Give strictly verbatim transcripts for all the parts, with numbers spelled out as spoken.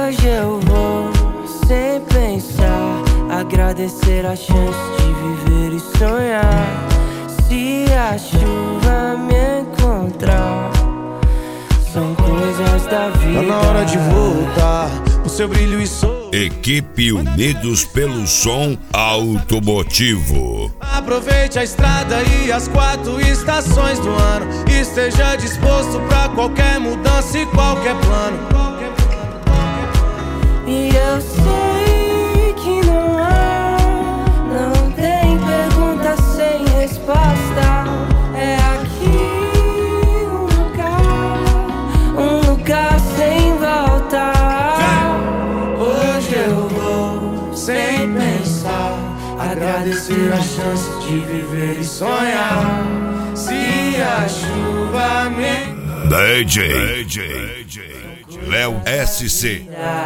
Hoje eu vou, sem pensar, agradecer a chance de viver e sonhar. Se a chuva me encontrar, são coisas da vida. Tá na hora de voltar o seu brilho e sorriso. Equipe Unidos pelo Som Automotivo. Aproveite a estrada e as quatro estações do ano. Esteja disposto pra qualquer mudança e qualquer plano. E eu sei que não há, não tem pergunta sem resposta. É aqui um lugar, um lugar sem volta. Hoje eu vou, sem pensar, agradecer a chance de viver e sonhar. Se a chuva me... D J, D J Léo S C.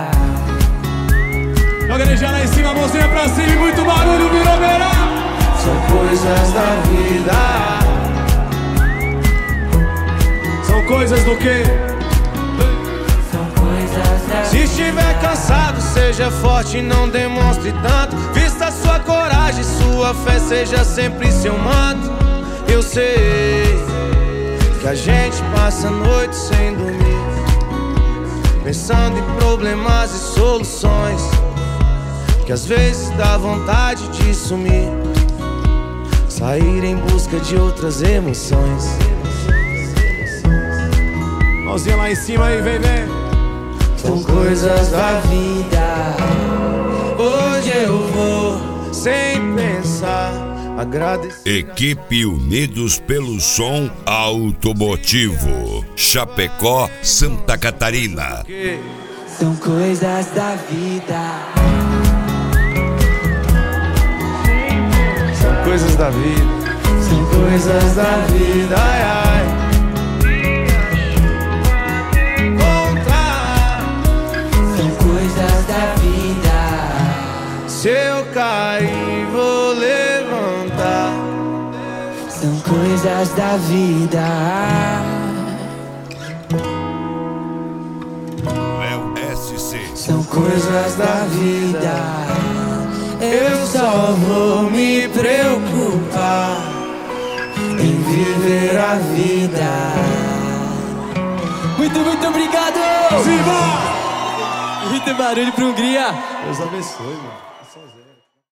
Joga energia lá em cima, mãozinha pra cima e muito barulho, virou verão. São coisas da vida. São coisas do quê? São coisas da vida. Se estiver cansado, seja forte e não demonstre tanto. Vista sua coragem, sua fé, seja sempre seu manto. Eu sei que a gente passa a noite sem dormir, pensando em problemas e soluções, que às vezes dá vontade de sumir, sair em busca de outras emoções. Mãozinha lá em cima aí, vem, vem. São coisas da vida. Hoje eu vou, sem pensar, agradecer. Equipe Unidos pelo Som Automotivo. Chapecó, Santa Catarina. São coisas da vida. São coisas da vida. São coisas da vida, ai, ai. Voltar. São coisas da vida. Se eu cair, vou levantar. São coisas da vida. Léo S C. São coisas da vida. Eu só vou me preocupar em viver a vida. Muito, muito obrigado! Viva! Muito barulho pra Hungria. Deus abençoe, mano.